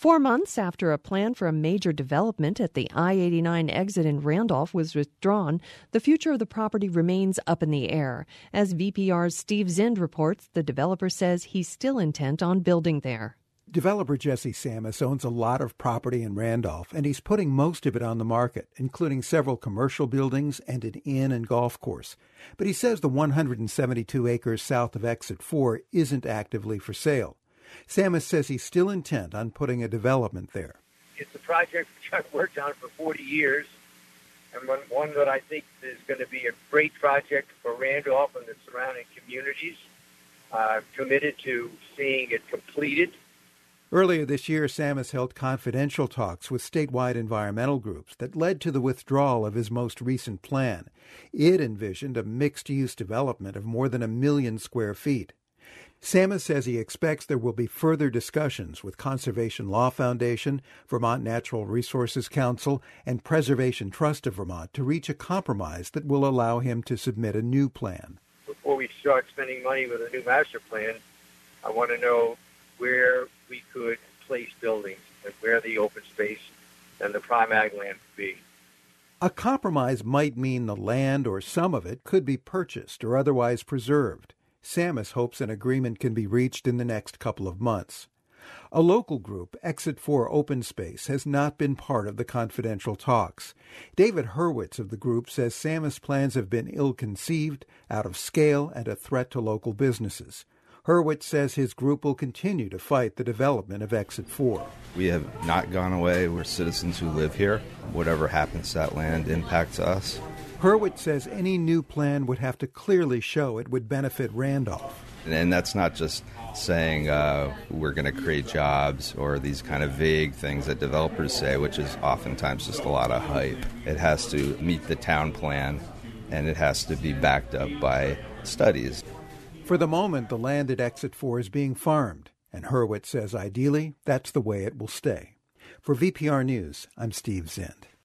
4 months after a plan for a major development at the I-89 exit in Randolph was withdrawn, the future of the property remains up in the air. As VPR's Steve Zind reports, the developer says he's still intent on building there. Developer Jesse Sammis owns a lot of property in Randolph, and he's putting most of it on the market, including several commercial buildings and an inn and golf course. But he says the 172 acres south of Exit 4 isn't actively for sale. Sammis says he's still intent on putting a development there. It's a project which I've worked on for 40 years, and one that I think is going to be a great project for Randolph and the surrounding communities. I'm committed to seeing it completed. Earlier this year, Sammis held confidential talks with statewide environmental groups that led to the withdrawal of his most recent plan. It envisioned a mixed-use development of more than 1 million square feet. Sammis says he expects there will be further discussions with Conservation Law Foundation, Vermont Natural Resources Council, and Preservation Trust of Vermont to reach a compromise that will allow him to submit a new plan. Before we start spending money with a new master plan, I want to know where we could place buildings and where the open space and the prime ag land would be. A compromise might mean the land or some of it could be purchased or otherwise preserved. Sammis hopes an agreement can be reached in the next couple of months. A local group, Exit 4 Open Space, has not been part of the confidential talks. David Hurwitz of the group says Sammis' plans have been ill-conceived, out of scale, and a threat to local businesses. Hurwitz says his group will continue to fight the development of Exit 4. We have not gone away. We're citizens who live here. Whatever happens to that land impacts us. Hurwitz says any new plan would have to clearly show it would benefit Randolph. And that's not just saying we're going to create jobs or these kind of vague things that developers say, which is oftentimes just a lot of hype. It has to meet the town plan, and it has to be backed up by studies. For the moment, the land at Exit 4 is being farmed, and Hurwitz says ideally that's the way it will stay. For VPR News, I'm Steve Zind.